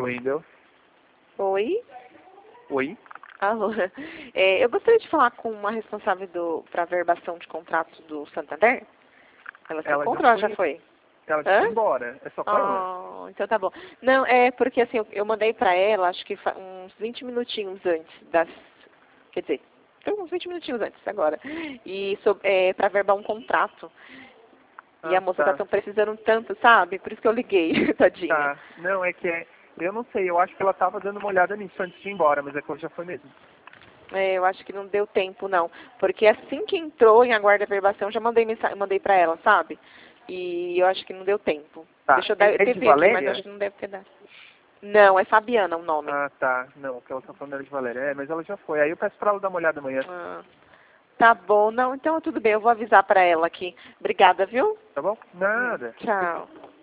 Wendel. Oi? Oi? Alô? Eu gostaria de falar com uma responsável para verbação de contrato do Santander. Ela se encontrou ou já foi? Ela já foi embora. É só com ela? Oh, então tá bom. Não, é porque assim, eu mandei pra ela, acho que uns 20 minutinhos antes das... Quer dizer, então, uns 20 minutinhos antes agora. E pra verbar um contrato. E a moça tá tão precisando tanto, sabe? Por isso que eu liguei, tadinha. Tá. Não, é que eu não sei, eu acho que ela tava dando uma olhada nisso antes de ir embora, mas é que ela já foi mesmo. Eu acho que não deu tempo, não. Porque assim que entrou em aguarda a verbação, já mandei pra ela, sabe? E eu acho que não deu tempo. Tá. Deixa eu dar, eu É de tentei aqui, mas Valéria? acho que não deve ter dado. Não, é Fabiana o nome. Ah, tá. Não, que ela tá falando era de Valéria. É, mas ela já foi. Aí eu peço pra ela dar uma olhada amanhã. Ah, tá bom, não, então tudo bem, eu vou avisar pra ela aqui. Obrigada, viu? Tá bom? Nada. Tchau.